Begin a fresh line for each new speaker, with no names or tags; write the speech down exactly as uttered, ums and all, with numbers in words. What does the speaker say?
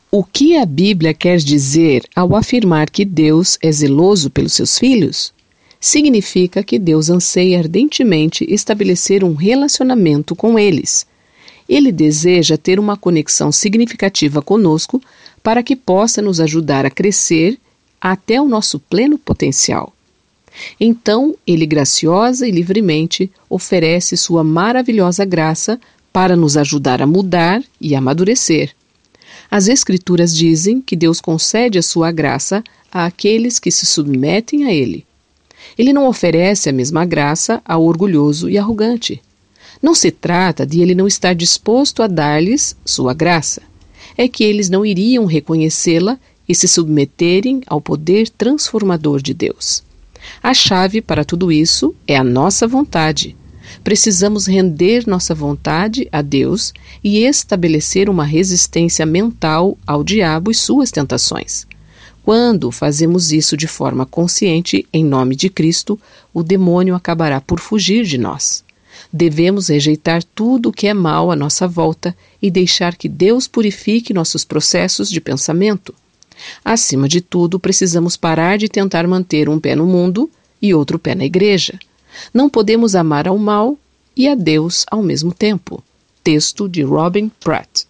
O que a Bíblia quer dizer ao afirmar que Deus é zeloso pelos seus filhos? Significa que Deus anseia ardentemente estabelecer um relacionamento com eles. Ele deseja ter uma conexão significativa conosco para que possa nos ajudar a crescer até o nosso pleno potencial. Então, Ele graciosa e livremente oferece sua maravilhosa graça para nos ajudar a mudar e amadurecer. As Escrituras dizem que Deus concede a sua graça àqueles que se submetem a Ele. Ele não oferece a mesma graça ao orgulhoso e arrogante. Não se trata de Ele não estar disposto a dar-lhes sua graça. É que eles não iriam reconhecê-la e se submeterem ao poder transformador de Deus. A chave para tudo isso é a nossa vontade. Precisamos render nossa vontade a Deus e estabelecer uma resistência mental ao diabo e suas tentações. Quando fazemos isso de forma consciente, em nome de Cristo, o demônio acabará por fugir de nós. Devemos rejeitar tudo o que é mal à nossa volta e deixar que Deus purifique nossos processos de pensamento. Acima de tudo, precisamos parar de tentar manter um pé no mundo e outro pé na igreja. Não podemos amar ao mal e a Deus ao mesmo tempo. Texto de Robin Pratt.